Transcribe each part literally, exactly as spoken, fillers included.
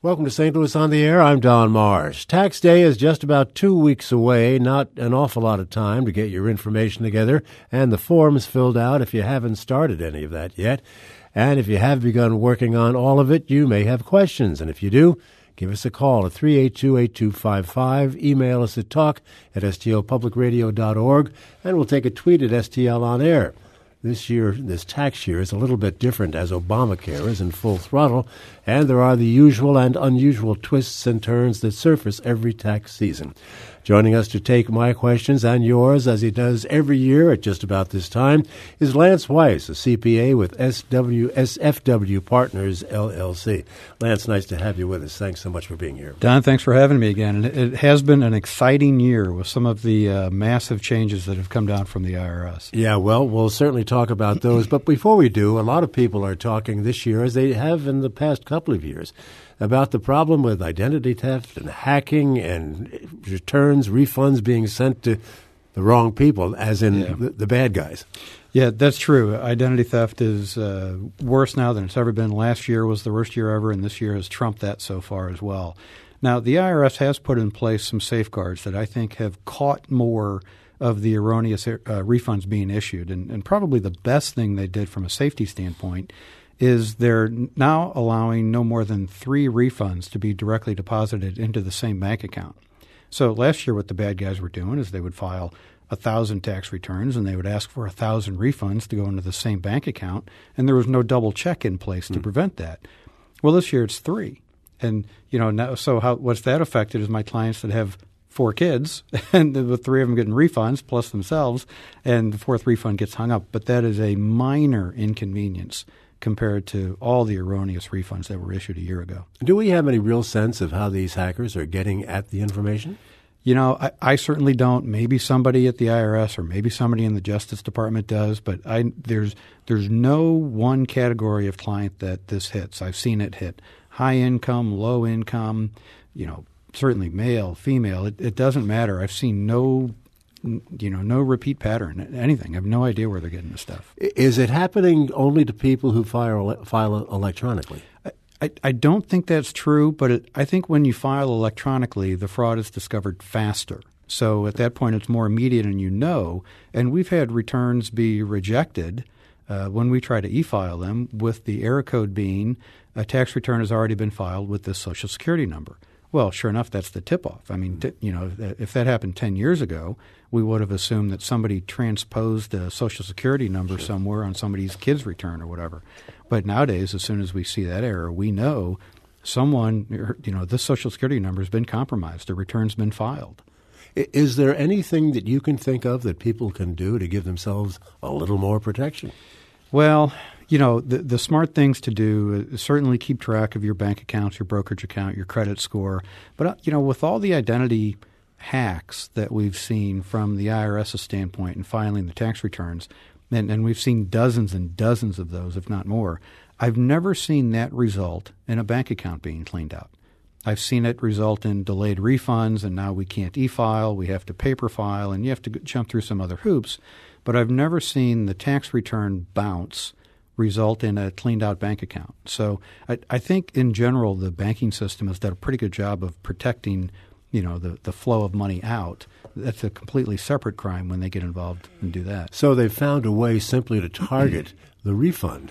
Welcome to Saint Louis on the Air. I'm Don Marsh. Tax day is just about two weeks away, not an awful lot of time to get your information together and the forms filled out if you haven't started any of that yet. And if you have begun working on all of it, you may have questions. And if you do, give us a call at three eight two, eight two five five. Email us at talk at s t l public radio dot org, and we'll take a tweet at S T L on air. This year, this tax year, is a little bit different as Obamacare is in full throttle, and there are the usual and unusual twists and turns that surface every tax season. Joining us to take my questions and yours, as he does every year at just about this time, is Lance Weiss, a C P A with S W S F W Partners, L L C. Lance, nice to have you with us. Thanks so much for being here. Don, thanks for having me again. It has been an exciting year with some of the uh, massive changes that have come down from the I R S. Yeah, well, we'll certainly talk about those. But before we do, a lot of people are talking this year, as they have in the past couple of years, about the problem with identity theft and hacking and returns, refunds being sent to the wrong people, as in yeah. the, the bad guys. Yeah, that's true. Identity theft is uh, worse now than it's ever been. Last year was the worst year ever, and this year has trumped that so far as well. Now, the I R S has put in place some safeguards that I think have caught more of the erroneous uh, refunds being issued. And, and probably the best thing they did from a safety standpoint is they're now allowing no more than three refunds to be directly deposited into the same bank account. So last year what the bad guys were doing is they would file a thousand tax returns and they would ask for a thousand refunds to go into the same bank account, and there was no double check in place to mm. prevent that. Well, this year it's three. And, you know, now, so how what's that affected is my clients that have four kids, and the three of them getting refunds plus themselves, and the fourth refund gets hung up. But that is a minor inconvenience compared to all the erroneous refunds that were issued a year ago. Do we have any real sense of how these hackers are getting at the information? You know, I, I certainly don't. Maybe somebody at the I R S or maybe somebody in the Justice Department does, but I, there's there's no one category of client that this hits. I've seen it hit high income, low income, you know, certainly male, female. It, it doesn't matter. I've seen no you know, no repeat pattern, anything. I have no idea where they're getting this stuff. Is it happening only to people who file, file electronically? I, I, I don't think that's true, but it, I think when you file electronically, the fraud is discovered faster. So at that point, it's more immediate and you know. And we've had returns be rejected uh, when we try to e-file them with the error code being a tax return has already been filed with this Social Security number. Well, sure enough, that's the tip-off. I mean, t- you know, if that happened ten years ago, we would have assumed that somebody transposed a Social Security number sure. somewhere on somebody's kid's return or whatever. But nowadays, as soon as we see that error, we know someone, you know, this Social Security number has been compromised. The return's been filed. Is there anything that you can think of that people can do to give themselves a little more protection? Well, you know, the, the smart things to do is certainly keep track of your bank accounts, your brokerage account, your credit score. But, you know, with all the identity hacks that we've seen from the I R S's standpoint in filing the tax returns, and, and we've seen dozens and dozens of those, if not more, I've never seen that result in a bank account being cleaned out. I've seen it result in delayed refunds, and now we can't e-file, we have to paper file, and you have to jump through some other hoops. But I've never seen the tax return bounce result in a cleaned-out bank account. So I, I think in general the banking system has done a pretty good job of protecting, you know, the, the flow of money out. That's a completely separate crime when they get involved and do that. So they've found a way simply to target the refund.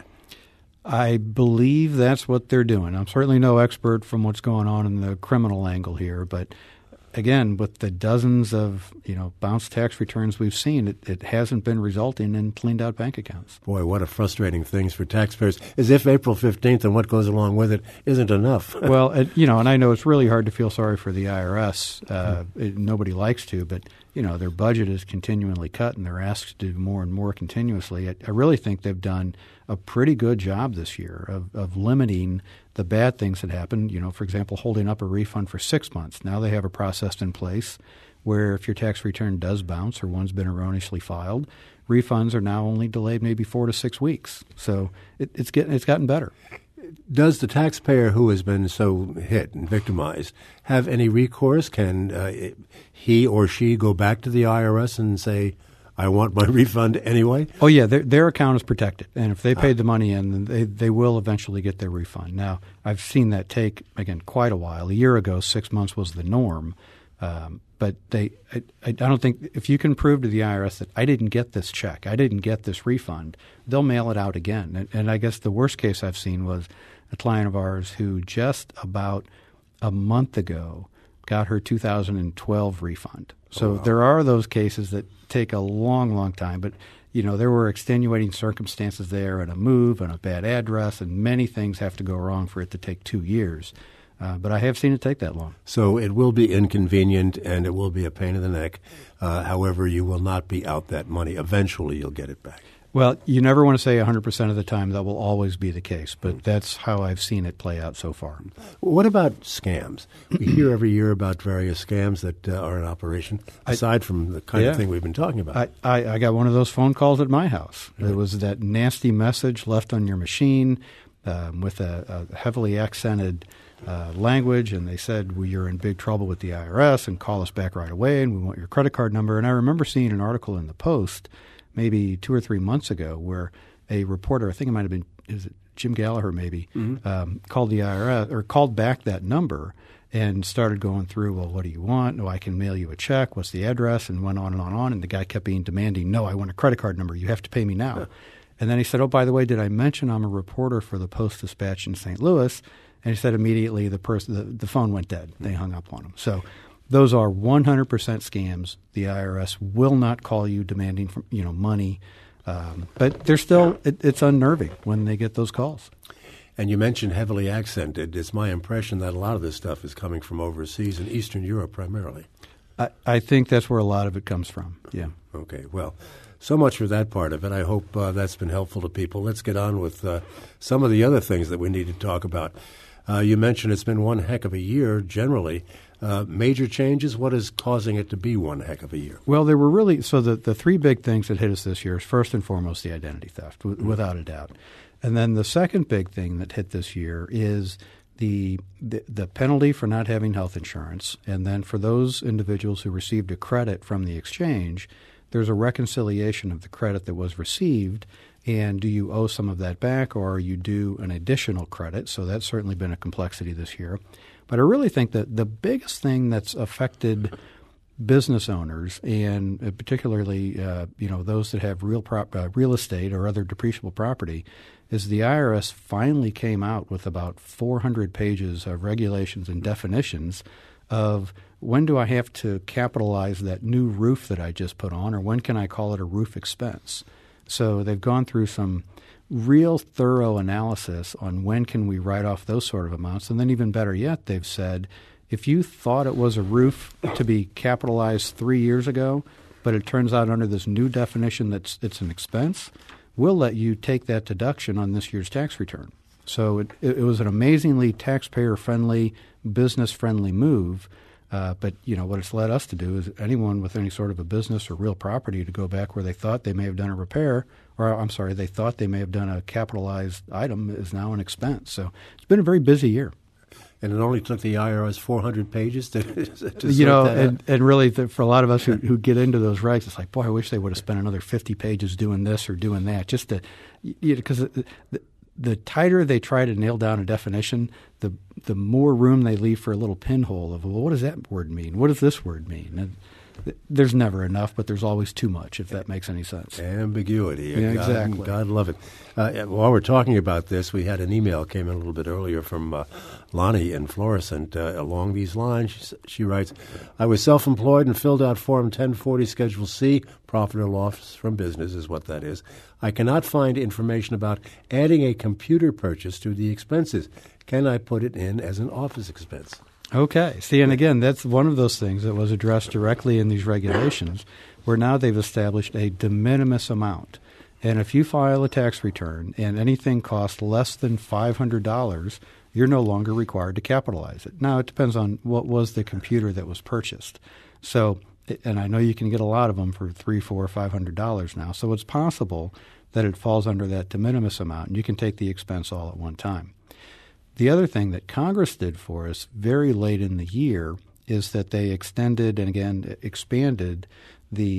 I believe that's what they're doing. I'm certainly no expert from what's going on in the criminal angle here, but again, with the dozens of, you know, bounced tax returns we've seen, it, it hasn't been resulting in cleaned-out bank accounts. Boy, what a frustrating thing for taxpayers. As if April fifteenth and what goes along with it isn't enough. Well, it, you know, and I know it's really hard to feel sorry for the I R S. Uh, hmm. it, nobody likes to, but, you know, their budget is continually cut and they're asked to do more and more continuously. I, I really think they've done a pretty good job this year of, of limiting the bad things that happen. You know, for example, holding up a refund for six months. Now they have a process in place where if your tax return does bounce or one's been erroneously filed, refunds are now only delayed maybe four to six weeks. So it, it's getting it's gotten better. Does the taxpayer who has been so hit and victimized have any recourse? Can uh, he or she go back to the I R S and say, I want my refund anyway? Oh, yeah, their, their account is protected. And if they paid the money in, then they, they will eventually get their refund. Now, I've seen that take, again, quite a while. A year ago, six months was the norm. Um, but they, I, I don't think if you can prove to the I R S that I didn't get this check, I didn't get this refund, they'll mail it out again. And, and I guess the worst case I've seen was a client of ours who just about a month ago got her two thousand twelve refund. So oh, wow. There are those cases that take a long, long time. But, you know, there were extenuating circumstances there and a move and a bad address, and many things have to go wrong for it to take two years. Uh, but I have seen it take that long. So it will be inconvenient and it will be a pain in the neck. Uh, however, you will not be out that money. Eventually, you'll get it back. Well, you never want to say one hundred percent of the time that will always be the case, but that's how I've seen it play out so far. What about scams? We hear every year about various scams that uh, are in operation, aside I, from the kind yeah. of thing we've been talking about. I, I, I got one of those phone calls at my house. Right. It was that nasty message left on your machine um, with a, a heavily accented uh, language, and they said, well, you're in big trouble with the I R S and call us back right away, and we want your credit card number. And I remember seeing an article in the Post maybe two or three months ago where a reporter, I think it might have been is it Jim Gallagher maybe, mm-hmm. um, called the I R S or called back that number and started going through, well, what do you want? No, I can mail you a check. What's the address? And went on and on and on. And the guy kept being demanding, no, I want a credit card number. You have to pay me now. Yeah. And then he said, oh, by the way, did I mention I'm a reporter for the Post-Dispatch in Saint Louis? And he said immediately the person, the, the phone went dead. They hung up on him. So those are one hundred percent scams. The I R S will not call you demanding from, you know, money. Um, but they're still, it, it's unnerving when they get those calls. And you mentioned heavily accented. It's my impression that a lot of this stuff is coming from overseas in Eastern Europe primarily. I, I think that's where a lot of it comes from, yeah. Okay, well, so much for that part of it. I hope uh, that's been helpful to people. Let's get on with uh, some of the other things that we need to talk about. Uh, you mentioned it's been one heck of a year generally. Uh, major changes, what is causing it to be one heck of a year? Well, there were really – so the, the three big things that hit us this year is first and foremost the identity theft, w- mm-hmm. without a doubt. And then the second big thing that hit this year is the, the the penalty for not having health insurance. And then for those individuals who received a credit from the exchange, there's a reconciliation of the credit that was received. And do you owe some of that back, or are you due an additional credit? So that's certainly been a complexity this year. But I really think that the biggest thing that's affected business owners, and particularly uh, you know those that have real prop, uh, real estate or other depreciable property, is the I R S finally came out with about four hundred pages of regulations and definitions of when do I have to capitalize that new roof that I just put on, or when can I call it a roof expense. So they've gone through some real thorough analysis on when can we write off those sort of amounts. And then even better yet, they've said, if you thought it was a roof to be capitalized three years ago, but it turns out under this new definition that it's an expense, we'll let you take that deduction on this year's tax return. So it, it was an amazingly taxpayer-friendly, business-friendly move. Uh, but, you know, what it's led us to do is anyone with any sort of a business or real property to go back where they thought they may have done a repair, or I'm sorry, they thought they may have done a capitalized item is now an expense. So it's been a very busy year. And it only took the I R S four hundred pages to, to you know, that and, and really the, for a lot of us who, who get into those regs, it's like, boy, I wish they would have spent another fifty pages doing this or doing that, just to, you know, because the, the, the tighter they try to nail down a definition, the the more room they leave for a little pinhole of, well, what does that word mean? What does this word mean? And th- there's never enough, but there's always too much, if that makes any sense. Ambiguity. Yeah, God, exactly. God love it. Uh, while we're talking about this, we had an email came in a little bit earlier from uh, Lonnie in Florissant uh, along these lines. She, she writes, I was self-employed and filled out Form ten forty Schedule C, profit or loss from business is what that is. I cannot find information about adding a computer purchase to the expenses. Can I put it in as an office expense? Okay. See, and again, that's one of those things that was addressed directly in these regulations, where now they've established a de minimis amount. And if you file a tax return and anything costs less than five hundred dollars, you're no longer required to capitalize it. Now, it depends on what was the computer that was purchased. So, and I know you can get a lot of them for three, four, five hundred dollars now. So it's possible that it falls under that de minimis amount, and you can take the expense all at one time. The other thing that Congress did for us very late in the year is that they extended and, again, expanded the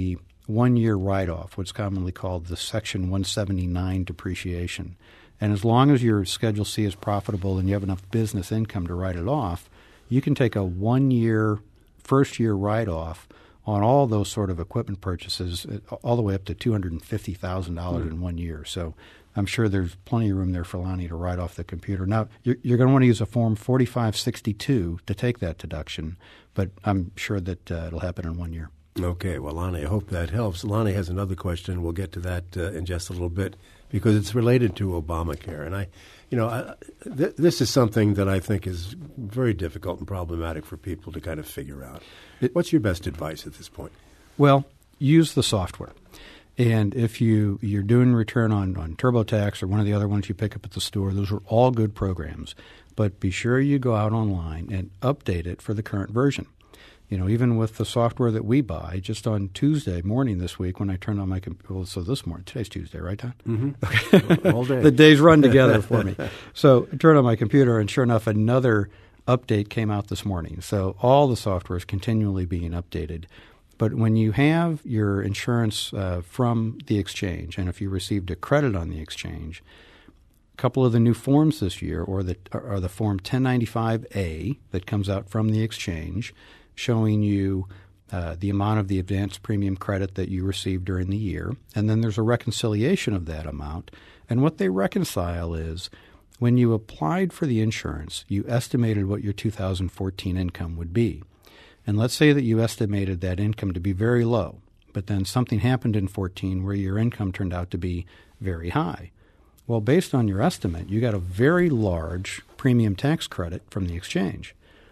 one-year write-off, what's commonly called the Section one seventy-nine depreciation. And as long as your Schedule C is profitable and you have enough business income to write it off, you can take a one-year, first-year write-off on all those sort of equipment purchases, all the way up to two hundred fifty thousand dollars mm-hmm. in one year. So I'm sure there's plenty of room there for Lonnie to write off the computer. Now, you're, you're going to want to use a Form forty-five sixty-two to take that deduction, but I'm sure that uh, it'll happen in one year. Okay. Well, Lonnie, I hope that helps. Lonnie has another question. We'll get to that uh, in just a little bit because it's related to Obamacare. And I, you know, I, th- this is something that I think is very difficult and problematic for people to kind of figure out. It, What's your best advice at this point? Well, use the software. And if you, you're doing return on, on TurboTax or one of the other ones you pick up at the store, those are all good programs. But be sure you go out online and update it for the current version. You know, even with the software that we buy, just on Tuesday morning this week when I turned on my computer, well, so this morning, today's Tuesday, right, Don? Mm-hmm. Okay. All day. The days run together for me. So I turned on my computer, and sure enough, another update came out this morning. So all the software is continually being updated. But when you have your insurance uh, from the exchange, and if you received a credit on the exchange, a couple of the new forms this year or the, are the Form ten ninety-five A that comes out from the exchange, showing you uh, the amount of the advanced premium credit that you received during the year. And then there's a reconciliation of that amount. And what they reconcile is when you applied for the insurance, you estimated what your two thousand fourteen income would be. And let's say that you estimated that income to be very low, but then something happened in fourteen where your income turned out to be very high. Well, based on your estimate, you got a very large premium tax credit from the exchange.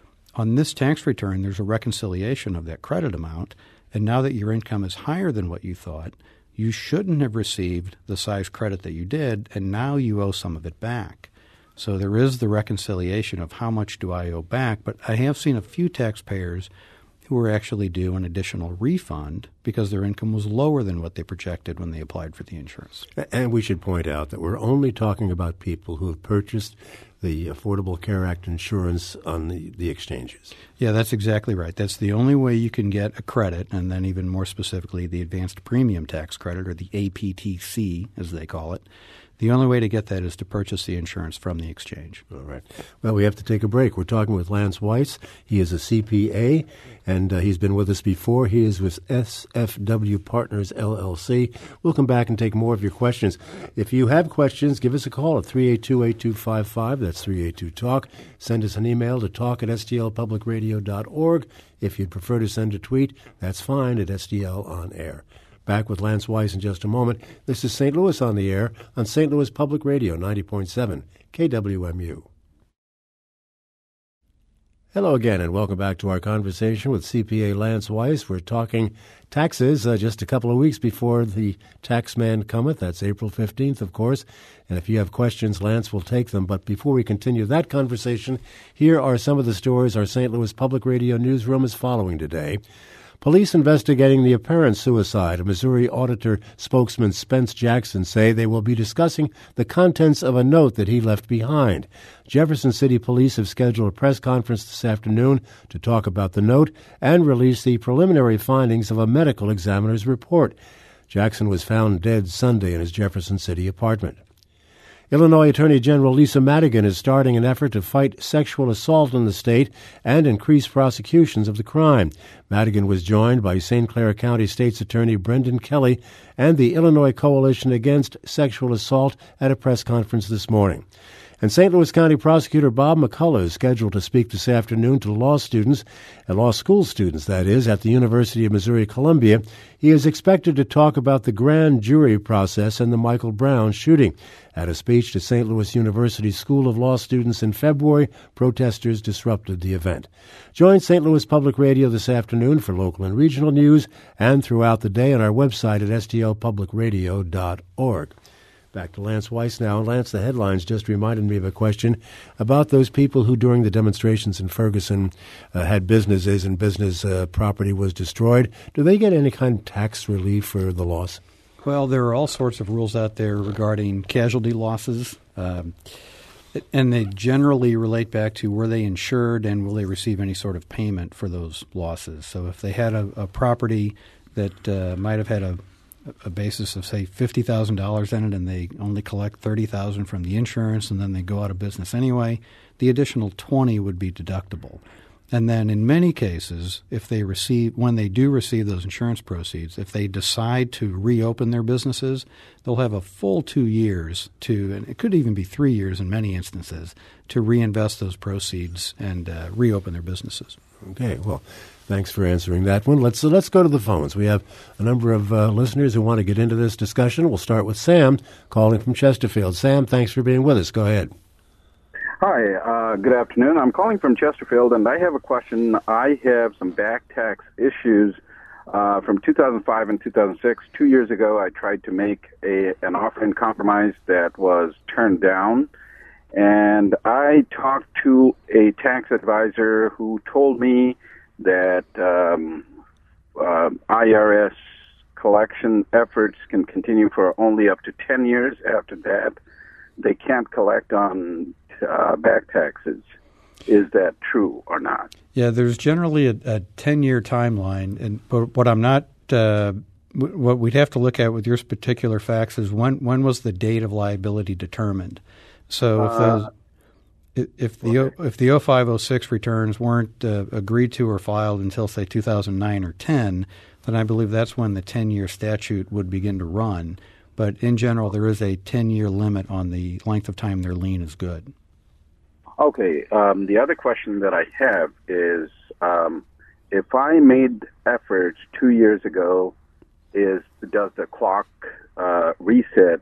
On this tax return, there's a reconciliation of that credit amount, and now that your income is higher than what you thought, you shouldn't have received the size credit that you did, and now you owe some of it back. So there is the reconciliation of how much do I owe back, but I have seen a few taxpayers who were actually due an additional refund because their income was lower than what they projected when they applied for the insurance. And we should point out that we're only talking about people who have purchased the Affordable Care Act insurance on the, the exchanges. Yeah, that's exactly right. That's the only way you can get a credit, and then even more specifically the Advanced Premium Tax Credit, or the A P T C as they call it. The only way to get that is to purchase the insurance from the exchange. All right. Well, we have to take a break. We're talking with Lance Weiss. He is a C P A, and uh, he's been with us before. He is with S F W Partners, L L C. We'll come back and take more of your questions. If you have questions, give us a call at three eight two, eight two five five. That's three eight two talk. Send us an email to talk at s t l public radio dot org. If you'd prefer to send a tweet, that's fine at S D L On Air. Back with Lance Weiss in just a moment. This is Saint Louis on the Air on Saint Louis Public Radio, ninety point seven K W M U. Hello again, and welcome back to our conversation with C P A Lance Weiss. We're talking taxes uh, just a couple of weeks before the tax man cometh. That's April fifteenth, of course. And if you have questions, Lance will take them. But before we continue that conversation, here are some of the stories our Saint Louis Public Radio newsroom is following today. Police investigating the apparent suicide of Missouri Auditor spokesman Spence Jackson say they will be discussing the contents of a note that he left behind. Jefferson City Police have scheduled a press conference this afternoon to talk about the note and release the preliminary findings of a medical examiner's report. Jackson was found dead Sunday in his Jefferson City apartment. Illinois Attorney General Lisa Madigan is starting an effort to fight sexual assault in the state and increase prosecutions of the crime. Madigan was joined by Saint Clair County State's Attorney Brendan Kelly and the Illinois Coalition Against Sexual Assault at a press conference this morning. And Saint Louis County Prosecutor Bob McCullough is scheduled to speak this afternoon to law students, and law school students, that is, at the University of Missouri-Columbia. He is expected to talk about the grand jury process and the Michael Brown shooting. At a speech to Saint Louis University School of Law students in February, protesters disrupted the event. Join Saint Louis Public Radio this afternoon for local and regional news and throughout the day on our website at s t l public radio dot org. Back to Lance Weiss now. Lance, the headlines just reminded me of a question about those people who during the demonstrations in Ferguson uh, had businesses and business uh, property was destroyed. Do they get any kind of tax relief for the loss? Well, there are all sorts of rules out there regarding casualty losses, um, and they generally relate back to were they insured and will they receive any sort of payment for those losses. So if they had a, a property that uh, might have had a, a basis of, say, fifty thousand dollars in it, and they only collect thirty thousand dollars from the insurance, and then they go out of business anyway, the additional twenty would be deductible. And then in many cases, if they receive, when they do receive those insurance proceeds, if they decide to reopen their businesses, they'll have a full two years to, and it could even be three years in many instances, to reinvest those proceeds and uh, reopen their businesses. Okay, well, thanks for answering that one. Let's, so let's go to the phones. We have a number of uh, listeners who want to get into this discussion. We'll start with Sam calling from Chesterfield. Sam, thanks for being with us. Go ahead. Hi, uh, good afternoon. I'm calling from Chesterfield, and I have a question. I have some back tax issues uh, from two thousand five and two thousand six. Two years ago, I tried to make a, an offer in compromise that was turned down, and I talked to a tax advisor who told me that um, uh, I R S collection efforts can continue for only up to ten years. After that, they can't collect on Uh, back taxes. Is that true or not? Yeah, there's generally a, a ten-year timeline, and but what I'm not, uh, w- what we'd have to look at with your particular facts is when when was the date of liability determined? So if Uh, those, if the okay. if the oh five oh six returns weren't uh, agreed to or filed until say two thousand nine or ten, then I believe that's when the ten-year statute would begin to run. But in general, there is a ten-year limit on the length of time their lien is good. Okay. Um, the other question that I have is, um, if I made efforts two years ago, is does the clock uh, reset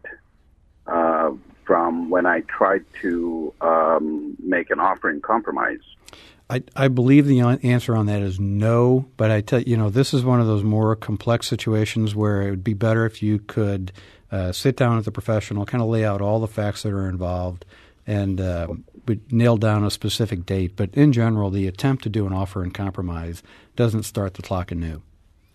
uh, from when I tried to um, make an offer in compromise? I, I believe the answer on that is no, but I tell you, know, this is one of those more complex situations where it would be better if you could uh, sit down with a professional, kind of lay out all the facts that are involved, and uh, nail down a specific date. But in general, the attempt to do an offer in compromise doesn't start the clock anew.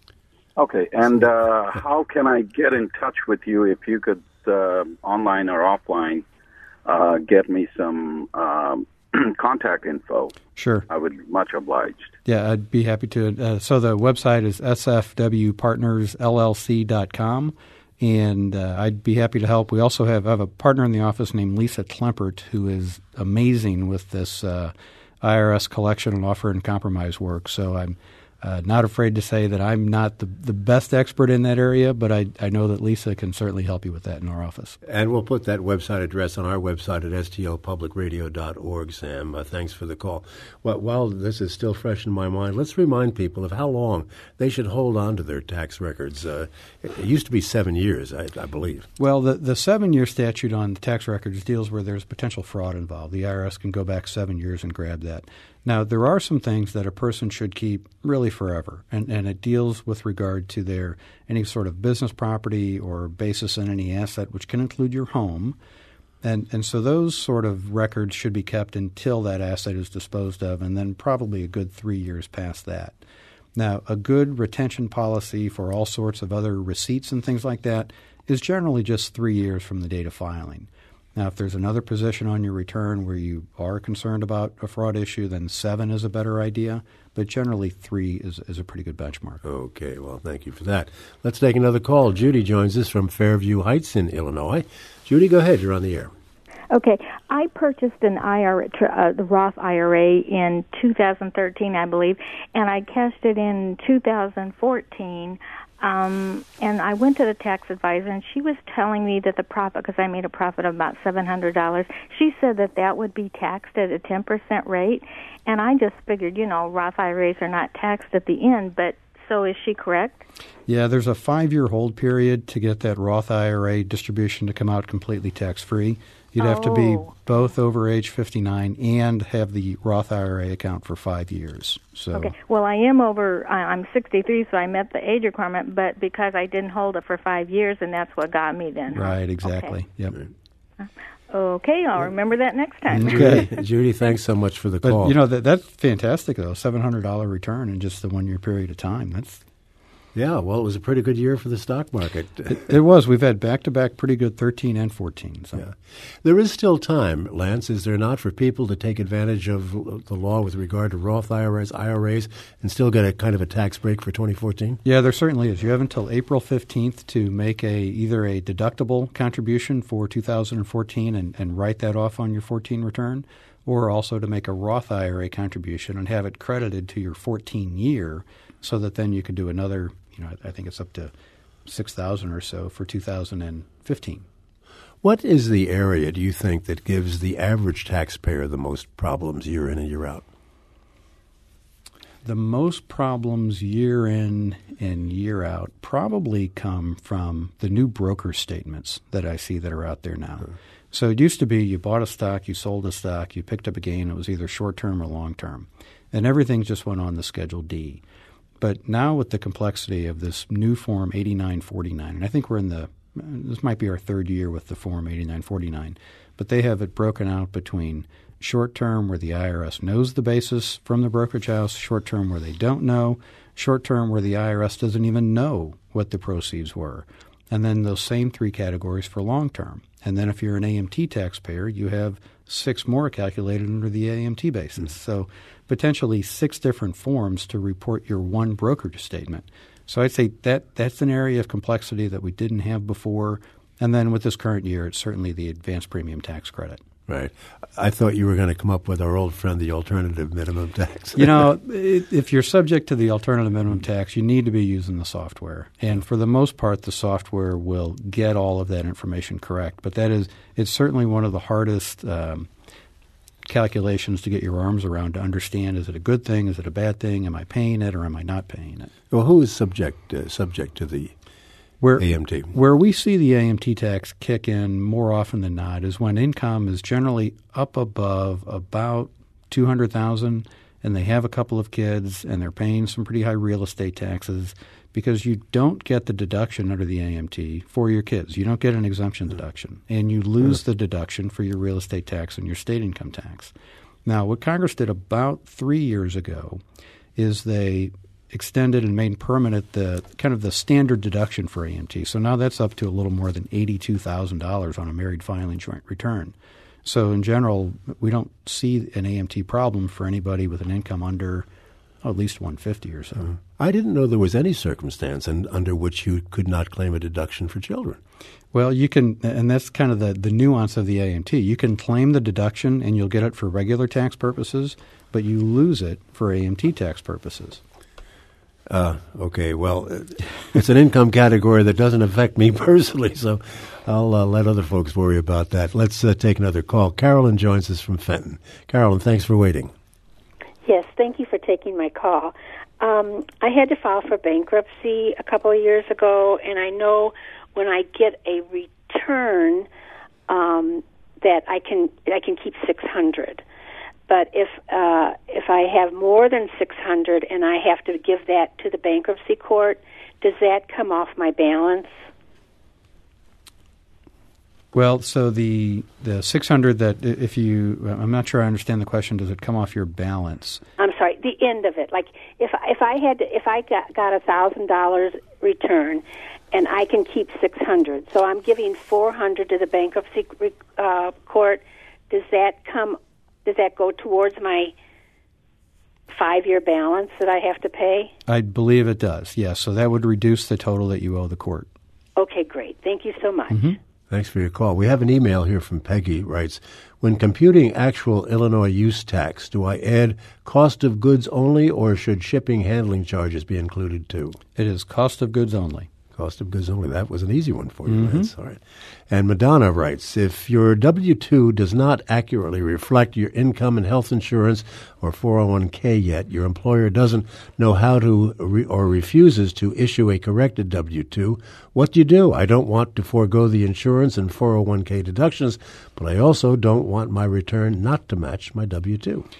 Okay, and uh, how can I get in touch with you if you could, uh, online or offline, uh, get me some um, contact info? Sure. I would be much obliged. Yeah, I'd be happy to. Uh, so the website is s f w partners l l c dot com, and uh, I'd be happy to help. We also have, I have a partner in the office named Lisa Klempert, who is amazing with this uh, I R S collection and offer and compromise work. So I'm Uh, not afraid to say that I'm not the, the best expert in that area, but I, I know that Lisa can certainly help you with that in our office. And we'll put that website address on our website at s t l public radio dot org, Sam. Uh, thanks for the call. Well, while this is still fresh in my mind, let's remind people of how long they should hold on to their tax records. Uh, it, it used to be seven years, I, I believe. Well, the, the seven-year statute on the tax records deals where there's potential fraud involved. The I R S can go back seven years and grab that. Now, there are some things that a person should keep really forever, and, and it deals with regard to their any sort of business property or basis in any asset, which can include your home. And, and so those sort of records should be kept until that asset is disposed of, and then probably a good three years past that. Now, a good retention policy for all sorts of other receipts and things like that is generally just three years from the date of filing. Now, if there's another position on your return where you are concerned about a fraud issue, then seven is a better idea. But generally, three is, is a pretty good benchmark. Okay, well, thank you for that. Let's take another call. Judy joins us from Fairview Heights in Illinois. Judy, go ahead. You're on the air. Okay, I purchased an I R A, uh, the Roth I R A in two thousand thirteen, I believe, and I cashed it in two thousand fourteen. Um, and I went to the tax advisor, and she was telling me that the profit, because I made a profit of about seven hundred dollars, she said that that would be taxed at a ten percent rate. And I just figured, you know, Roth I R As are not taxed at the end, but so is she correct? Yeah, there's a five-year hold period to get that Roth I R A distribution to come out completely tax-free. You'd have oh. to be both over age fifty-nine and have the Roth I R A account for five years. So, okay. Well, I am over, I'm sixty-three, so I met the age requirement, but because I didn't hold it for five years, and that's what got me then. Right, exactly. Okay. Yep. Okay, I'll remember that next time. Okay. Judy, thanks so much for the call. But, you know, that, that's fantastic, though, seven hundred dollars return in just the one-year period of time. That's Yeah, well, it was a pretty good year for the stock market. It, it was. We've had back-to-back pretty good thirteen and fourteen. So. Yeah. There is still time, Lance, is there not, for people to take advantage of the law with regard to Roth I R As, I R As, and still get a kind of a tax break for twenty fourteen? Yeah, there certainly is. You have until April fifteenth to make a either a deductible contribution for two thousand fourteen and, and write that off on your fourteen return, or also to make a Roth I R A contribution and have it credited to your fourteen year so that then you could do another, you know, I think it's up to six thousand or so for two thousand fifteen. What is the area, do you think, that gives the average taxpayer the most problems year in and year out? The most problems year in and year out probably come from the new broker statements that I see that are out there now. Sure. So it used to be you bought a stock, you sold a stock, you picked up a gain, it was either short-term or long-term, and everything just went on the Schedule D. But now with the complexity of this new Form eighty-nine forty-nine, and I think we're in the – this might be our third year with the Form eighty-nine forty-nine, but they have it broken out between short-term where the I R S knows the basis from the brokerage house, short-term where they don't know, short-term where the I R S doesn't even know what the proceeds were, and then those same three categories for long-term. And then if you're an A M T taxpayer, you have six more calculated under the A M T basis. Mm-hmm. So potentially six different forms to report your one brokerage statement. So I'd say that that's an area of complexity that we didn't have before. And then with this current year, it's certainly the advanced premium tax credit. Right. I thought you were going to come up with our old friend, the alternative minimum tax. You know, if you're subject to the alternative minimum tax, you need to be using the software. And for the most part, the software will get all of that information correct. But that is, it's certainly one of the hardest um, calculations to get your arms around to understand, is it a good thing, is it a bad thing, am I paying it or am I not paying it? Well, who is subject uh, subject to the Where, A M T? Where we see the A M T tax kick in more often than not is when income is generally up above about two hundred thousand dollars and they have a couple of kids and they're paying some pretty high real estate taxes, because you don't get the deduction under the A M T for your kids. You don't get an exemption deduction, and you lose the deduction for your real estate tax and your state income tax. Now, what Congress did about three years ago is they extended and made permanent the kind of the standard deduction for A M T. So now that's up to a little more than eighty-two thousand dollars on a married filing joint return. So in general, we don't see an A M T problem for anybody with an income under oh, at least one hundred fifty or so. Uh, I didn't know there was any circumstance in, under which you could not claim a deduction for children. Well, you can, and that's kind of the, the nuance of the A M T. You can claim the deduction and you'll get it for regular tax purposes, but you lose it for A M T tax purposes. Uh, okay, well, it's an income category that doesn't affect me personally, so I'll uh, let other folks worry about that. Let's uh, take another call. Carolyn joins us from Fenton. Carolyn, thanks for waiting. Yes, thank you for taking my call. Um, I had to file for bankruptcy a couple of years ago, and I know when I get a return um, that I can I can keep six hundred. But if uh, if I have more than six hundred and I have to give that to the bankruptcy court, does that come off my balance? Well, so the the six hundred that if you, I'm not sure I understand the question. Does it come off your balance? I'm sorry, the end of it. Like if if I had to, if I got got a thousand dollars return, and I can keep six hundred, so I'm giving four hundred to the bankruptcy uh, court. Does that come? Does that go towards my five-year balance that I have to pay? I believe it does, yes. So that would reduce the total that you owe the court. Okay, great. Thank you so much. Mm-hmm. Thanks for your call. We have an email here from Peggy. Writes, when computing actual Illinois use tax, do I add cost of goods only, or should shipping handling charges be included too? It is cost of goods only. Cost of goods only. That was an easy one for you. Mm-hmm. That's all right. And Madonna writes, if your W two does not accurately reflect your income and health insurance or four oh one k yet, your employer doesn't know how to re- or refuses to issue a corrected W two, what do you do? I don't want to forego the insurance and four oh one k deductions, but I also don't want my return not to match my W two.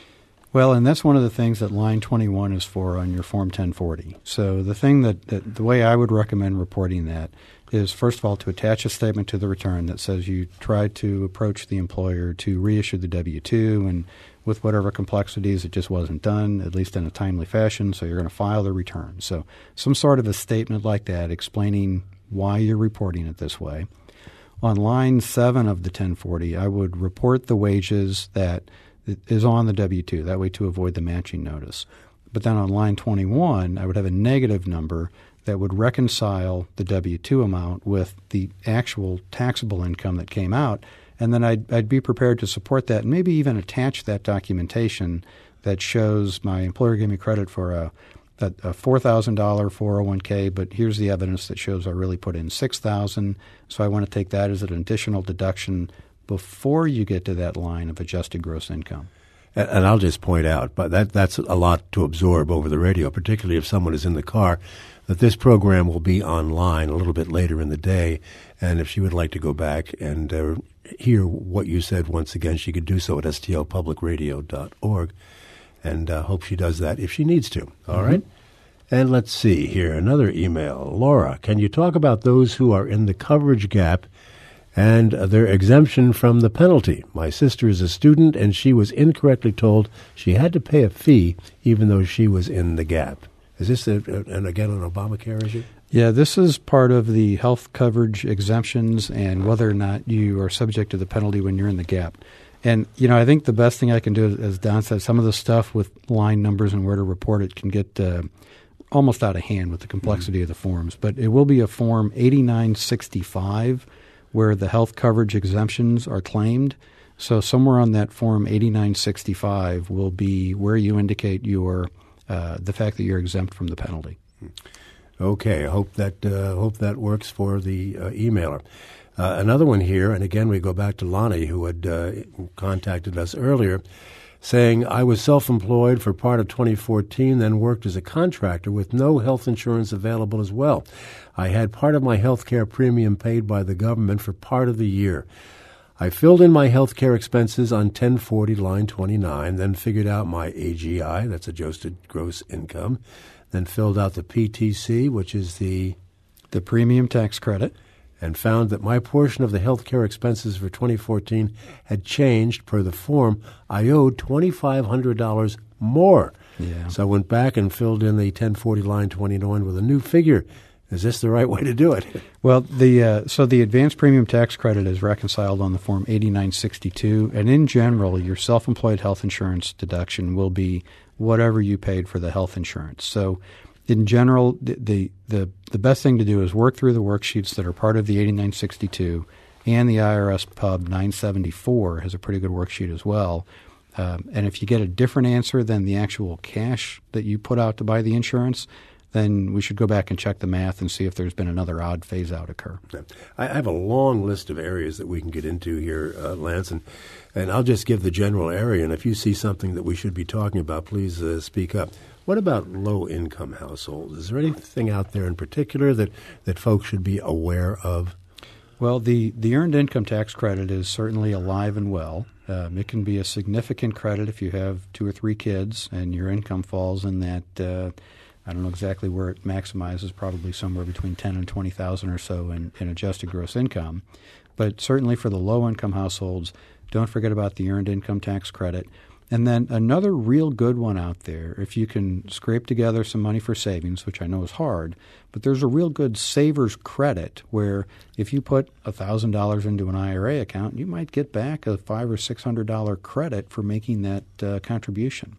Well, and that's one of the things that line twenty-one is for on your Form ten forty. So the thing that, that the way I would recommend reporting that is, first of all, to attach a statement to the return that says you tried to approach the employer to reissue the W two, and with whatever complexities, it just wasn't done, at least in a timely fashion, so you're going to file the return. So some sort of a statement like that explaining why you're reporting it this way. On line seven of the ten forty, I would report the wages that is on the W two, that way to avoid the matching notice. But then on line twenty-one, I would have a negative number that would reconcile the W two amount with the actual taxable income that came out, and then I'd, I'd be prepared to support that and maybe even attach that documentation that shows my employer gave me credit for a, a, a four thousand dollars four oh one k, but here's the evidence that shows I really put in six thousand dollars, so I want to take that as an additional deduction before you get to that line of adjusted gross income. And, and I'll just point out, but that that's a lot to absorb over the radio, particularly if someone is in the car, that this program will be online a little bit later in the day, and if she would like to go back and uh, hear what you said once again, she could do so at s t l public radio dot org, and uh, hope she does that if she needs to. All mm-hmm. right? And let's see here, another email. Laura, can you talk about those who are in the coverage gap and their exemption from the penalty? My sister is a student, and she was incorrectly told she had to pay a fee even though she was in the gap. Is this, a, a, and again, an Obamacare issue? Yeah, this is part of the health coverage exemptions and whether or not you are subject to the penalty when you're in the gap. And, you know, I think the best thing I can do, as Don said, some of the stuff with line numbers and where to report it can get uh, almost out of hand with the complexity mm-hmm. of the forms. But it will be a Form eighty-nine sixty-five where the health coverage exemptions are claimed. So somewhere on that Form eighty-nine sixty-five will be where you indicate your uh, the fact that you're exempt from the penalty. Okay, I hope that uh, hope that works for the uh, emailer. Uh, another one here, and again we go back to Lonnie, who had uh, contacted us earlier, saying, I was self-employed for part of twenty fourteen, then worked as a contractor with no health insurance available as well. I had part of my health care premium paid by the government for part of the year. I filled in my health care expenses on ten forty, line twenty-nine, then figured out my A G I, that's adjusted gross income, then filled out the P T C, which is the... the premium tax credit, and found that my portion of the health care expenses for twenty fourteen had changed. Per the form, I owed two thousand five hundred dollars more. Yeah. So I went back and filled in the ten forty, line twenty-nine with a new figure. Is this the right way to do it? Well, the uh, so the advanced premium tax credit is reconciled on the Form eighty-nine sixty-two, and in general, your self-employed health insurance deduction will be whatever you paid for the health insurance. So in general, the, the the the best thing to do is work through the worksheets that are part of the eighty-nine sixty-two, and the I R S Pub nine seventy-four has a pretty good worksheet as well. Um, and if you get a different answer than the actual cash that you put out to buy the insurance, then we should go back and check the math and see if there's been another odd phase-out occur. I have a long list of areas that we can get into here, uh, Lance, and, and I'll just give the general area, and if you see something that we should be talking about, please uh, speak up. What about low-income households? Is there anything out there in particular that, that folks should be aware of? Well, the, the earned income tax credit is certainly alive and well. Um, it can be a significant credit if you have two or three kids and your income falls in that uh, – I don't know exactly where it maximizes, probably somewhere between ten and twenty thousand or so in, in adjusted gross income. But certainly for the low-income households, don't forget about the earned income tax credit. And then another real good one out there, if you can scrape together some money for savings, which I know is hard, but there's a real good savers credit where if you put one thousand dollars into an I R A account, you might get back a five hundred or six hundred dollars credit for making that uh, contribution.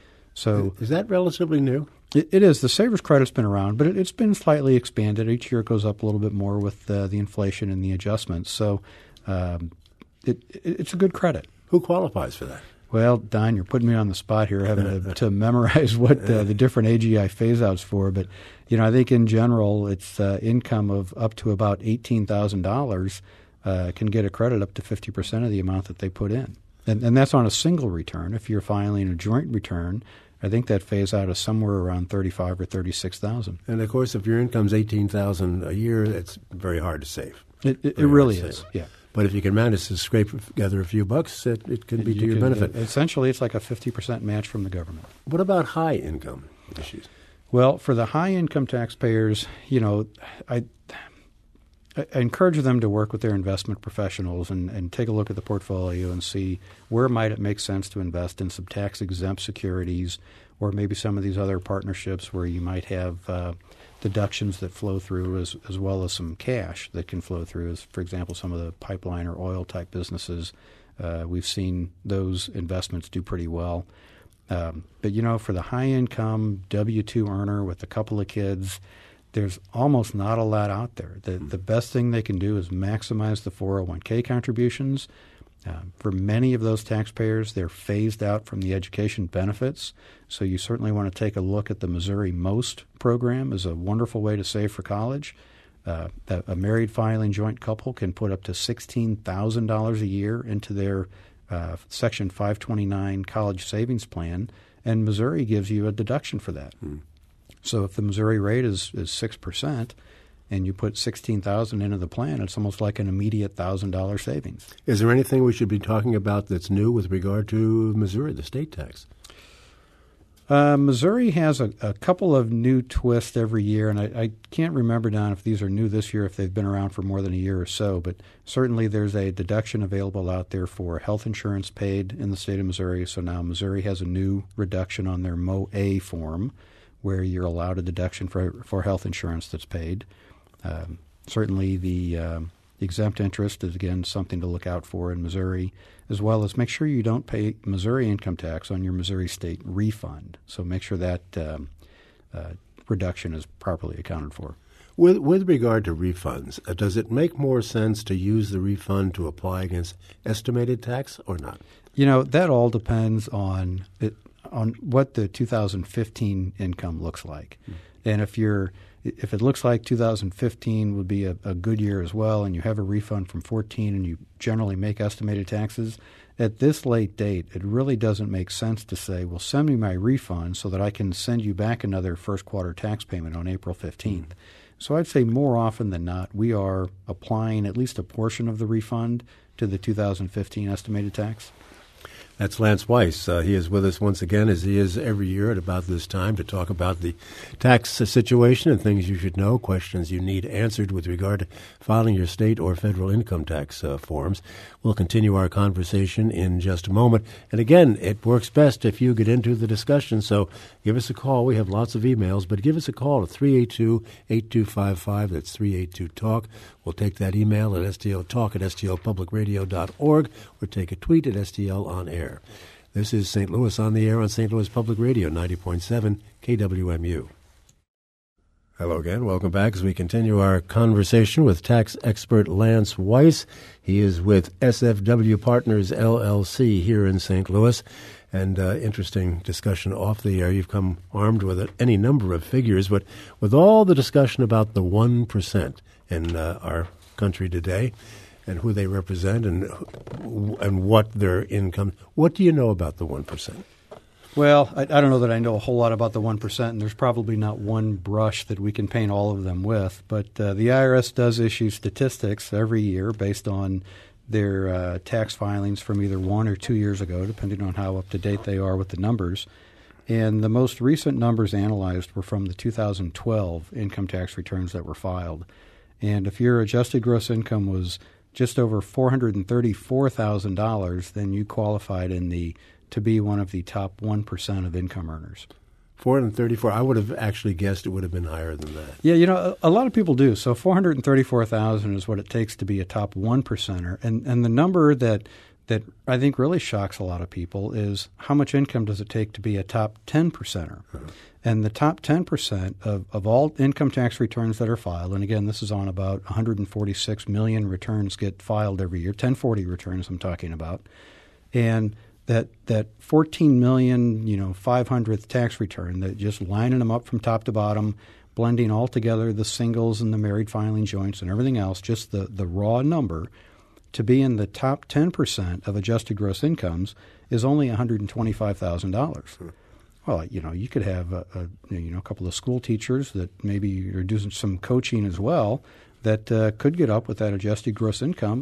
So is that relatively new? It, it is. The Savers Credit's been around, but it, it's been slightly expanded. Each year it goes up a little bit more with uh, the inflation and the adjustments. So um, it, it, it's a good credit. Who qualifies for that? Well, Don, you're putting me on the spot here, having to, to memorize what uh, the different A G I phase-outs for. But, you know, I think in general it's uh, income of up to about eighteen thousand dollars uh, can get a credit up to fifty percent of the amount that they put in. And, and that's on a single return. If you're filing a joint return, I think that phase out is somewhere around thirty-five or thirty-six thousand. And of course, if your income's eighteen thousand a year, it's very hard to save. It, it, it really is. Yeah. But if you can manage to scrape together a few bucks, it, it can be you to your can, benefit. Essentially, it's like a fifty percent match from the government. What about high income issues? Well, for the high-income taxpayers, you know, I, I encourage them to work with their investment professionals and, and take a look at the portfolio and see where might it make sense to invest in some tax-exempt securities or maybe some of these other partnerships where you might have uh, deductions that flow through as, as well as some cash that can flow through, as, for example, some of the pipeline or oil-type businesses. Uh, we've seen those investments do pretty well. Um, but, you know, for the high-income W two earner with a couple of kids, there's almost not a lot out there. The, the best thing they can do is maximize the four oh one k contributions. Uh, for many of those taxpayers, they're phased out from the education benefits. So you certainly want to take a look at the Missouri MOST program as a wonderful way to save for college. Uh, a, a married filing joint couple can put up to sixteen thousand dollars a year into their Uh, Section five twenty-nine college savings plan, and Missouri gives you a deduction for that. Hmm. So if the Missouri rate is, is six percent and you put sixteen thousand dollars into the plan, it's almost like an immediate one thousand dollars savings. Is there anything we should be talking about that's new with regard to Missouri, the state tax? Uh, Missouri has a, a couple of new twists every year, and I, I can't remember, Don, if these are new this year, if they've been around for more than a year or so, but certainly there's a deduction available out there for health insurance paid in the state of Missouri. So now Missouri has a new reduction on their M O A form where you're allowed a deduction for, for health insurance that's paid. Um, certainly the um, exempt interest is, again, something to look out for in Missouri, as well as make sure you don't pay Missouri income tax on your Missouri state refund. So make sure that um, uh, reduction is properly accounted for. With with regard to refunds, uh, does it make more sense to use the refund to apply against estimated tax or not? You know, that all depends on it, on what the two thousand fifteen income looks like. Hmm. And if you're if it looks like two thousand fifteen would be a, a good year as well, and you have a refund from fourteen and you generally make estimated taxes, at this late date, it really doesn't make sense to say, well, send me my refund so that I can send you back another first quarter tax payment on April fifteenth. Mm-hmm. So I'd say more often than not, we are applying at least a portion of the refund to the two thousand fifteen estimated tax. That's Lance Weiss. Uh, he is with us once again, as he is every year at about this time, to talk about the tax situation and things you should know, questions you need answered with regard to filing your state or federal income tax uh, forms. We'll continue our conversation in just a moment. And again, it works best if you get into the discussion, so give us a call. We have lots of emails, but give us a call at three eight two, eight two five five. That's three eight two talk. We'll take that email at S T L talk at S T L public radio dot org or take a tweet at S T L on air. This is Saint Louis on the air on Saint Louis Public Radio, ninety point seven K W M U. Hello again. Welcome back as we continue our conversation with tax expert Lance Weiss. He is with S F W Partners, L L C, here in Saint Louis. And uh, interesting discussion off the air. You've come armed with any number of figures, but with all the discussion about the one percent in uh, our country today and who they represent and and what their income, what do you know about the one percent? Well, I, I don't know that I know a whole lot about the one percent, and there's probably not one brush that we can paint all of them with. But uh, the I R S does issue statistics every year based on their uh, tax filings from either one or two years ago, depending on how up-to-date they are with the numbers. And the most recent numbers analyzed were from the two thousand twelve income tax returns that were filed. And if your adjusted gross income was just over four hundred thirty-four thousand dollars, then you qualified in the to be one of the top one percent of income earners. four hundred thirty-four. I would have actually guessed it would have been higher than that. Yeah, you know, a, a lot of people do. So four hundred thirty-four thousand is what it takes to be a top one percenter. And and the number that that I think really shocks a lot of people is how much income does it take to be a top ten percenter? Uh-huh. And the top ten percent of, of all income tax returns that are filed, and again, this is on about one hundred forty-six million returns get filed every year, ten forty returns I'm talking about, and that that fourteen million, you know, five hundredth tax return, that just lining them up from top to bottom, blending all together the singles and the married filing joints and everything else, just the, the raw number, to be in the top ten percent of adjusted gross incomes is only one hundred twenty-five thousand dollars. Hmm. Well, you know, you could have a, a you know a couple of school teachers that maybe are doing some coaching as well that uh, could get up with that adjusted gross income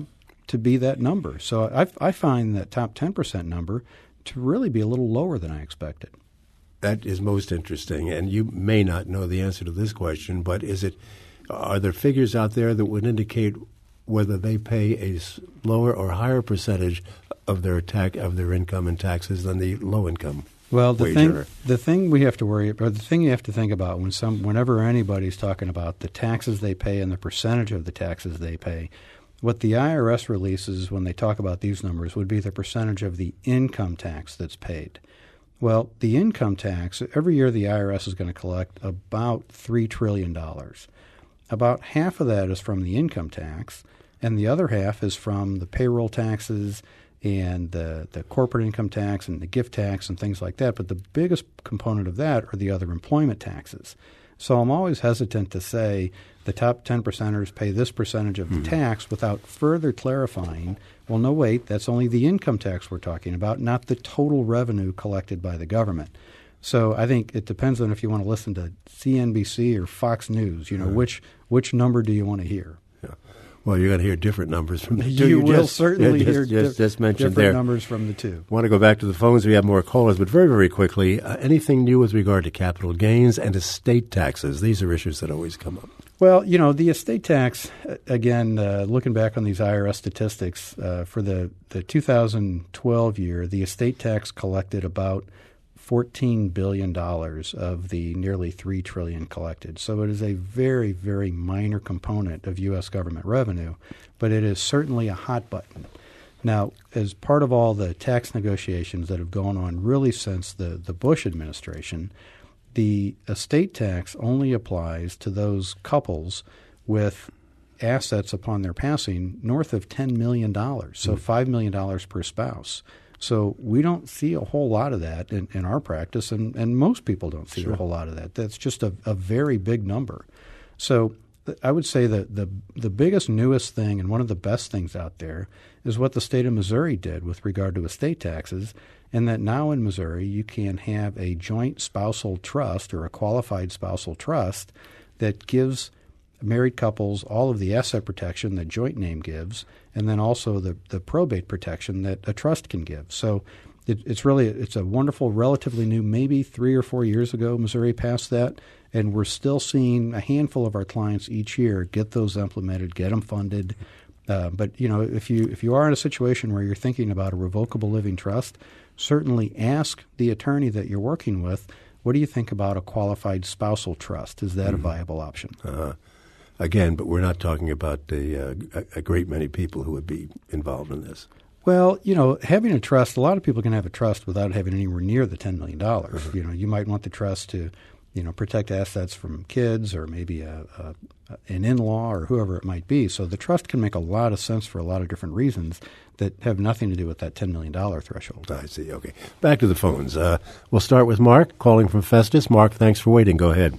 to be that number. So I, I find that top ten percent number to really be a little lower than I expected. That is most interesting, and you may not know the answer to this question, but is it? Are there figures out there that would indicate whether they pay a lower or higher percentage of their tax of their income and taxes than the low income? Well, the wage thing earner? the thing we have to worry about, or the thing you have to think about when some whenever anybody's talking about the taxes they pay and the percentage of the taxes they pay, what the I R S releases when they talk about these numbers would be the percentage of the income tax that's paid. Well, the income tax, every year the I R S is going to collect about three trillion dollars. About half of that is from the income tax, and the other half is from the payroll taxes and the, the corporate income tax and the gift tax and things like that. But the biggest component of that are the other employment taxes. So I'm always hesitant to say the top ten percenters pay this percentage of the mm-hmm. tax without further clarifying, well, no, wait, that's only the income tax we're talking about, not the total revenue collected by the government. So I think it depends on if you want to listen to C N B C or Fox News. You know, right. which which number do you want to hear? Yeah. Well, you're going to hear different numbers from the two. You, you will just, certainly yeah, just, hear just, di- just mentioned different there. numbers from the two. I want to go back to the phones. We have more callers, but very, very quickly, uh, anything new with regard to capital gains and estate taxes? These are issues that always come up. Well, you know, the estate tax, again, uh, looking back on these I R S statistics, uh, for the, the two thousand twelve year, the estate tax collected about fourteen billion dollars of the nearly three trillion dollars collected. So it is a very, very minor component of U S government revenue, but it is certainly a hot button. Now, as part of all the tax negotiations that have gone on really since the, the Bush administration, the estate tax only applies to those couples with assets upon their passing north of ten million dollars, so mm-hmm. five million dollars per spouse. So we don't see a whole lot of that in, in our practice, and, and most people don't see sure. a whole lot of that. That's just a, a very big number. So th- I would say that the the biggest, newest thing and one of the best things out there is what the state of Missouri did with regard to estate taxes, and that now in Missouri you can have a joint spousal trust or a qualified spousal trust that gives married couples all of the asset protection that joint name gives, and then also the, the probate protection that a trust can give. So it, it's really it's a wonderful, relatively new, maybe three or four years ago Missouri passed that, and we're still seeing a handful of our clients each year get those implemented, get them funded. Uh, but you know, if you if you are in a situation where you're thinking about a revocable living trust, certainly ask the attorney that you're working with, what do you think about a qualified spousal trust? Is that mm-hmm. a viable option? Uh-huh. Again, but we're not talking about the, uh, a, a great many people who would be involved in this. Well, you know, having a trust, a lot of people can have a trust without having anywhere near the ten million dollars. Mm-hmm. You know, you might want the trust to, you know, protect assets from kids or maybe a, a, an in-law or whoever it might be. So the trust can make a lot of sense for a lot of different reasons that have nothing to do with that ten million dollars threshold. I see. Okay. Back to the phones. Uh, we'll start with Mark calling from Festus. Mark, thanks for waiting. Go ahead.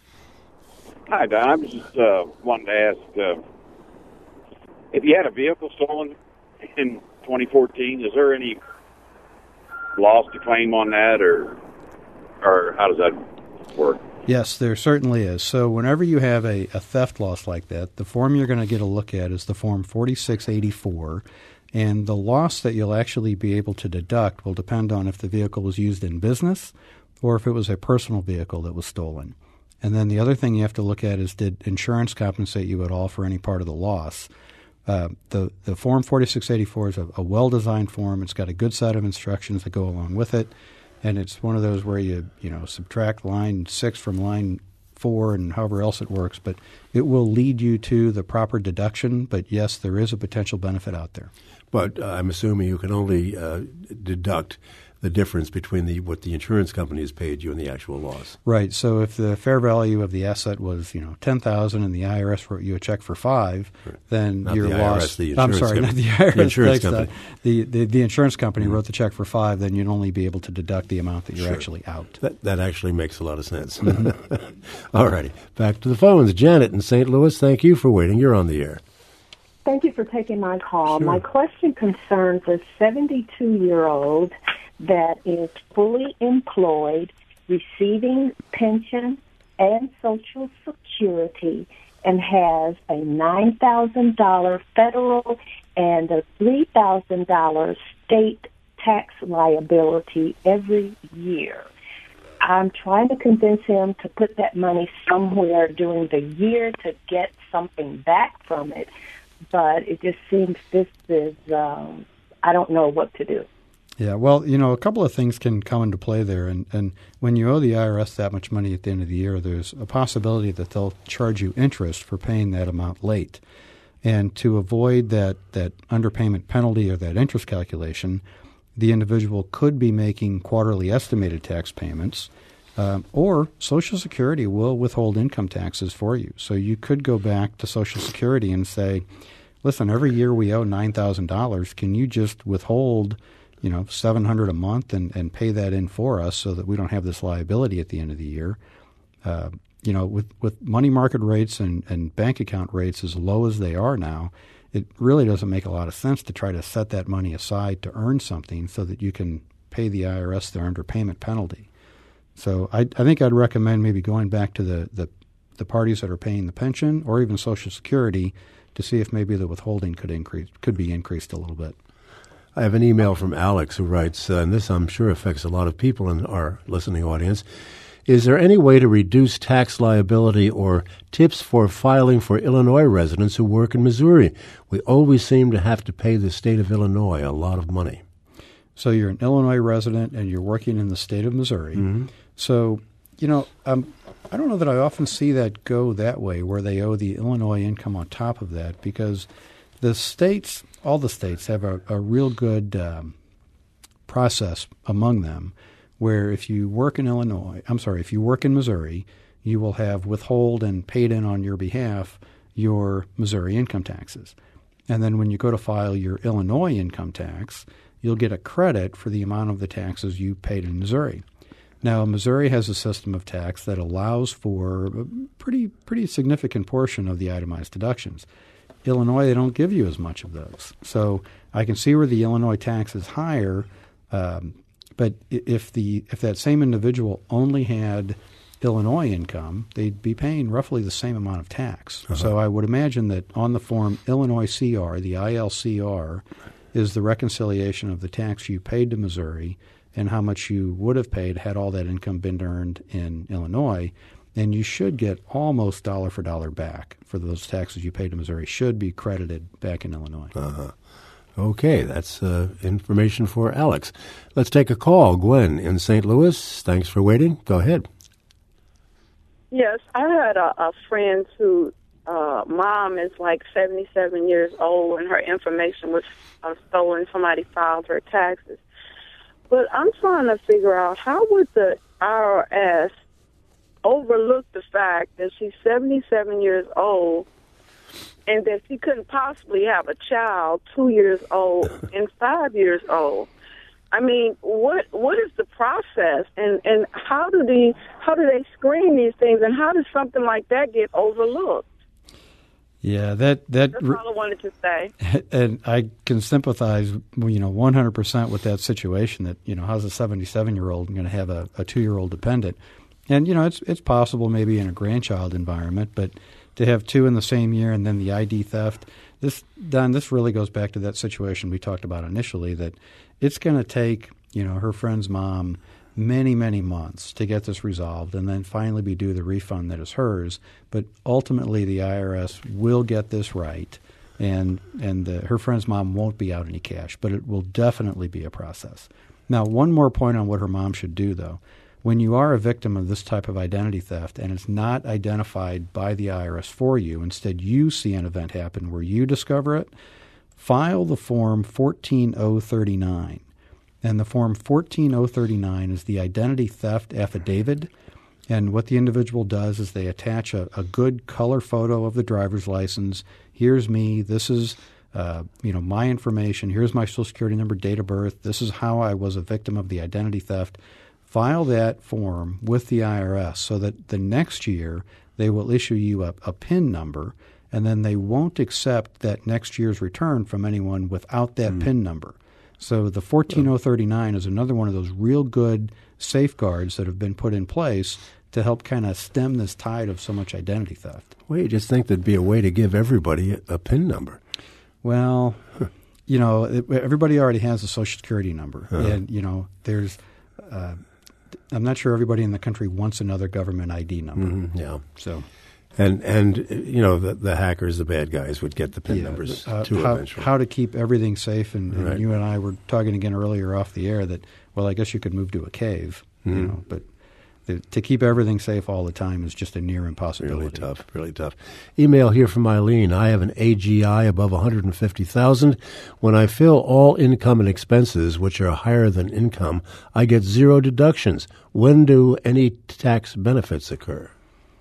Hi, Don. I was just uh, wanting to ask, uh, if you had a vehicle stolen in twenty fourteen, is there any loss to claim on that, or or how does that work? Yes, there certainly is. So whenever you have a, a theft loss like that, the form you're going to get a look at is the Form forty-six eighty-four, and the loss that you'll actually be able to deduct will depend on if the vehicle was used in business or if it was a personal vehicle that was stolen. And then the other thing you have to look at is, did insurance compensate you at all for any part of the loss? Uh, the, the Form forty-six eighty-four is a, a well-designed form. It's got a good set of instructions that go along with it. And it's one of those where you, you know, subtract line six from line four and however else it works. But it will lead you to the proper deduction. But, yes, there is a potential benefit out there. But uh, I'm assuming you can only uh, deduct the difference between the what the insurance company has paid you and the actual loss. Right. So if the fair value of the asset was, you know, ten thousand and the I R S wrote you a check for five, right. then not your the loss. I R S, the I'm sorry, company. not the I R S. The insurance company. The, the the insurance company mm-hmm. wrote the check for five. Then you'd only be able to deduct the amount that you're sure. actually out. That that actually makes a lot of sense. Mm-hmm. All righty, back to the phones. Janet in Saint Louis, thank you for waiting. You're on the air. Thank you for taking my call. Sure. My question concerns a seventy-two-year-old that is fully employed, receiving pension and Social Security, and has a nine thousand dollars federal and a three thousand dollars state tax liability every year. I'm trying to convince him to put that money somewhere during the year to get something back from it, but it just seems this is, um, I don't know what to do. Yeah, well, you know, a couple of things can come into play there. And, and when you owe the I R S that much money at the end of the year, there's a possibility that they'll charge you interest for paying that amount late. And to avoid that, that underpayment penalty or that interest calculation, the individual could be making quarterly estimated tax payments, um, or Social Security will withhold income taxes for you. So you could go back to Social Security and say, listen, every year we owe nine thousand dollars. Can you just withhold, you know, seven hundred dollars a month and, and pay that in for us so that we don't have this liability at the end of the year? Uh, you know, with, with money market rates and, and bank account rates as low as they are now, it really doesn't make a lot of sense to try to set that money aside to earn something so that you can pay the I R S their underpayment penalty. So I, I think I'd recommend maybe going back to the, the, the parties that are paying the pension or even Social Security to see if maybe the withholding could increase, could be increased a little bit. I have an email from Alex who writes, uh, and this I'm sure affects a lot of people in our listening audience. Is there any way to reduce tax liability or tips for filing for Illinois residents who work in Missouri? We always seem to have to pay the state of Illinois a lot of money. So you're an Illinois resident and you're working in the state of Missouri. Mm-hmm. So, you know, um, I don't know that I often see that go that way where they owe the Illinois income on top of that, because the states, all the states have a, a real good um, process among them where if you work in Illinois, I'm sorry, if you work in Missouri, you will have withhold and paid in on your behalf your Missouri income taxes. And then when you go to file your Illinois income tax, you'll get a credit for the amount of the taxes you paid in Missouri. Now, Missouri has a system of tax that allows for a pretty pretty significant portion of the itemized deductions. Illinois, they don't give you as much of those. So I can see where the Illinois tax is higher, um, but if the if that same individual only had Illinois income, they'd be paying roughly the same amount of tax. Uh-huh. So I would imagine that on the form Illinois C R, the I L C R, is the reconciliation of the tax you paid to Missouri and how much you would have paid had all that income been earned in Illinois. And you should get almost dollar for dollar back for those taxes you paid to Missouri should be credited back in Illinois. Uh-huh. Okay, that's uh, information for Alex. Let's take a call. Gwen in Saint Louis, thanks for waiting. Go ahead. Yes, I had a, a friend who uh, mom is like seventy-seven years old, and her information was uh, stolen. Somebody filed her taxes. But I'm trying to figure out how would the I R S overlook the fact that she's seventy-seven years old and that she couldn't possibly have a child two years old and five years old. I mean, what what is the process, and, and how do the how do they screen these things, and how does something like that get overlooked? Yeah, that that that's all I wanted to say. And I can sympathize, you know, one hundred percent with that situation. That, you know, how's a seventy-seven-year-old going to have a, a two-year-old dependent? And, you know, it's it's possible maybe in a grandchild environment, but to have two in the same year and then the I D theft, this, Don, this really goes back to that situation we talked about initially, that it's going to take, you know, her friend's mom many, many months to get this resolved and then finally be due the refund that is hers. But ultimately the I R S will get this right, and, and the, her friend's mom won't be out any cash, but it will definitely be a process. Now, one more point on what her mom should do, though. When you are a victim of this type of identity theft and it's not identified by the I R S for you, instead you see an event happen where you discover it, file the form fourteen oh thirty-nine. And the form fourteen oh thirty-nine is the identity theft affidavit. And what the individual does is they attach a, a good color photo of the driver's license. Here's me. This is uh, you know, my information. Here's my Social Security number, date of birth. This is how I was a victim of the identity theft. File that form with the I R S so that the next year they will issue you a, a PIN number, and then they won't accept that next year's return from anyone without that mm. PIN number. So the fourteen oh thirty-nine is another one of those real good safeguards that have been put in place to help kind of stem this tide of so much identity theft. Well, you just think there'd be a way to give everybody a, a PIN number. Well, you know, it, everybody already has a Social Security number. Uh-huh. And, you know, there's uh, – I'm not sure everybody in the country wants another government I D number. Mm-hmm, yeah. So – And, and you know, the, the hackers, the bad guys, would get the PIN yeah, numbers, uh, too, how, eventually. How to keep everything safe. And, and Right. you and I were talking again earlier off the air that, well, I guess you could move to a cave, Mm-hmm. you know, but the, to keep everything safe all the time is just a near impossibility. Really tough, really tough. Email here from Eileen. I have an A G I above one hundred fifty thousand dollars. When I fill all income and expenses, which are higher than income, I get zero deductions. When do any tax benefits occur?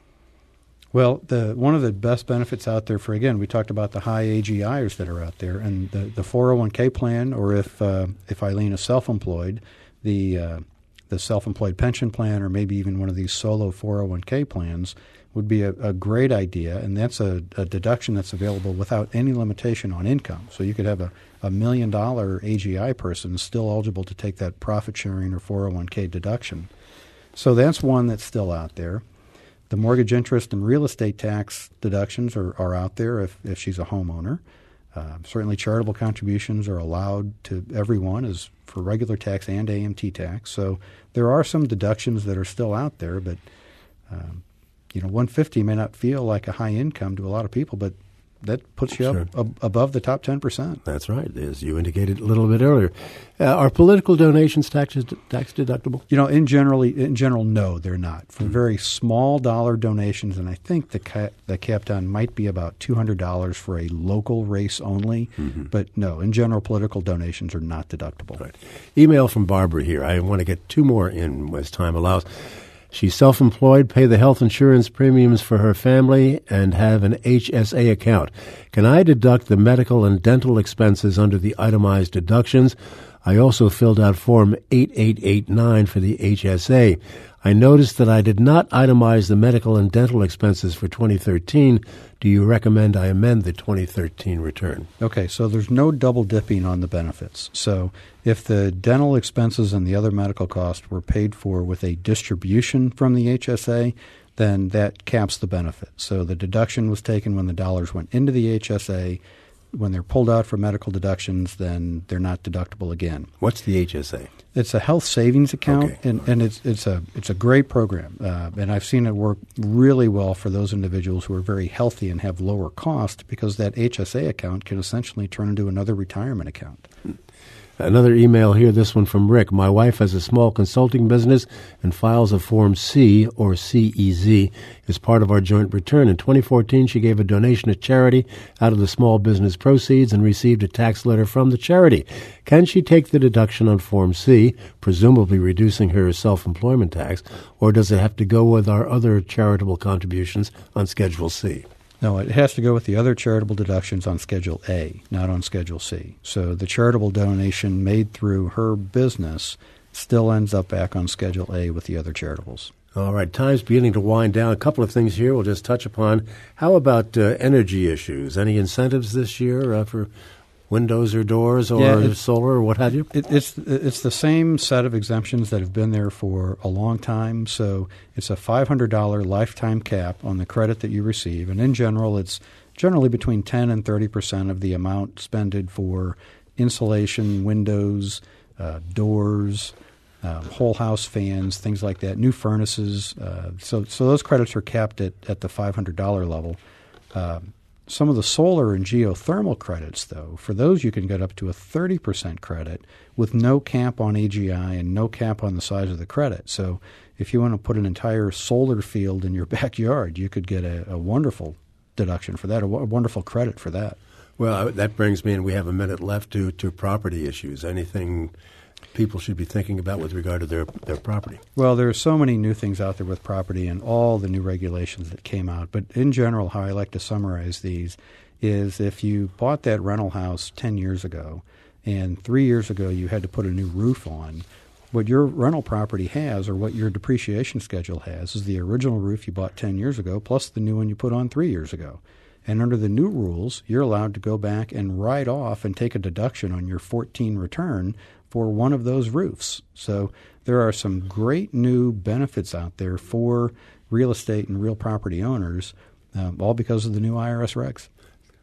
Well, the one of the best benefits out there for, again, we talked about the high A G Iers that are out there, and the, the four oh one k plan, or if uh, if Eileen is self-employed, the uh, the self-employed pension plan, or maybe even one of these solo four oh one k plans would be a, a great idea, and that's a, a deduction that's available without any limitation on income. So you could have a, a million-dollar A G I person still eligible to take that profit-sharing or four oh one k deduction. So that's one that's still out there. The mortgage interest and real estate tax deductions are, are out there if, if she's a homeowner. Uh, certainly charitable contributions are allowed to everyone as for regular tax and A M T tax. So there are some deductions that are still out there, but um, you know, one hundred fifty may not feel like a high income to a lot of people, but that puts you Sure. up ab- above the top ten percent. That's right, as you indicated a little bit earlier. Uh, are political donations tax tax deductible? You know, in generally, in general, no, they're not. For very small dollar donations, and I think the cap, the cap down might be about two hundred dollars for a local race only. Mm-hmm. But no, in general, political donations are not deductible. Right. Email from Barbara here. I want to get two more in as time allows. She's self-employed, pay the health insurance premiums for her family, and have an H S A account. Can I deduct the medical and dental expenses under the itemized deductions? I also filled out Form eight eight eight nine for the H S A. I noticed that I did not itemize the medical and dental expenses for twenty thirteen. Do you recommend I amend the twenty thirteen return? Okay, so there's no double dipping on the benefits. So if the dental expenses and the other medical costs were paid for with a distribution from the H S A, then that caps the benefit. So the deduction was taken when the dollars went into the H S A. When they're pulled out for medical deductions, then they're not deductible again. What's the H S A? It's a health savings account, Okay. and, and it's it's a it's a great program, uh, and I've seen it work really well for those individuals who are very healthy and have lower cost, because that H S A account can essentially turn into another retirement account. Another email here, this one from Rick. My wife has a small consulting business and files a Form C, or C E Z, as part of our joint return. In twenty fourteen, she gave a donation to charity out of the small business proceeds and received a tax letter from the charity. Can she take the deduction on Form C, presumably reducing her self-employment tax, or does it have to go with our other charitable contributions on Schedule C? No, it has to go with the other charitable deductions on Schedule A, not on Schedule C. So the charitable donation made through her business still ends up back on Schedule A with the other charitables. All right, time's beginning to wind down. A couple of things here we'll just touch upon. How about uh, energy issues? Any incentives this year uh, for windows or doors or Yeah, solar or what have you? It, it's it's the same set of exemptions that have been there for a long time. So it's a five hundred dollars lifetime cap on the credit that you receive. And in general, it's generally between ten and thirty percent of the amount spended for insulation, windows, uh, doors, uh, whole house fans, things like that, new furnaces. Uh, so, so those credits are capped at, at the five hundred dollars level. Um, Some of the solar and geothermal credits, though, for those you can get up to a thirty percent credit with no cap on A G I and no cap on the size of the credit. So if you want to put an entire solar field in your backyard, you could get a, a wonderful deduction for that, a, w- a wonderful credit for that. Well, that brings me, and we have a minute left, to, to property issues. Anything people should be thinking about with regard to their, their property? Well, there are so many new things out there with property and all the new regulations that came out. But in general, how I like to summarize these is if you bought that rental house ten years ago and three years ago you had to put a new roof on, what your rental property has, or what your depreciation schedule has, is the original roof you bought ten years ago plus the new one you put on three years ago. And under the new rules, you're allowed to go back and write off and take a deduction on your fourteen return for one of those roofs. So there are some great new benefits out there for real estate and real property owners, um, all because of the new I R S regs.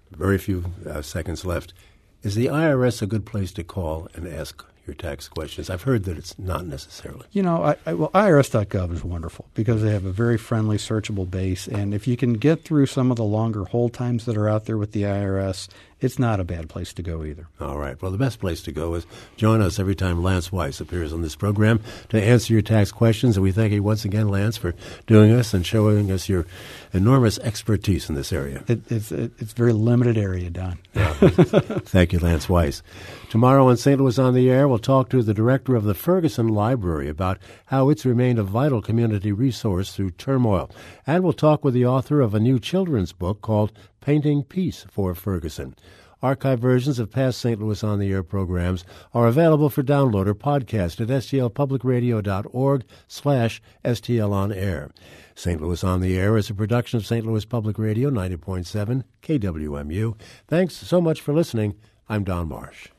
very few uh, seconds left. Is the I R S a good place to call and ask your tax questions? I've heard that it's not necessarily. You know, I, I, well, I R S dot gov is wonderful because they have a very friendly, searchable base. And if you can get through some of the longer hold times that are out there with the I R S, it's not a bad place to go either. All right. Well, the best place to go is join us every time Lance Weiss appears on this program to answer your tax questions. And we thank you once again, Lance, for doing this and showing us your enormous expertise in this area. It, it's it, it's a very limited area, Don. Yeah. Thank you, Lance Weiss. Tomorrow on Saint Louis on the Air, we'll talk to the director of the Ferguson Library about how it's remained a vital community resource through turmoil. And we'll talk with the author of a new children's book called Painting Peace for Ferguson. Archive versions of past Saint Louis on the Air programs are available for download or podcast at stlpublicradio.org slash STL on air. Saint Louis on the Air is a production of Saint Louis Public Radio ninety point seven K W M U. Thanks so much for listening. I'm Don Marsh.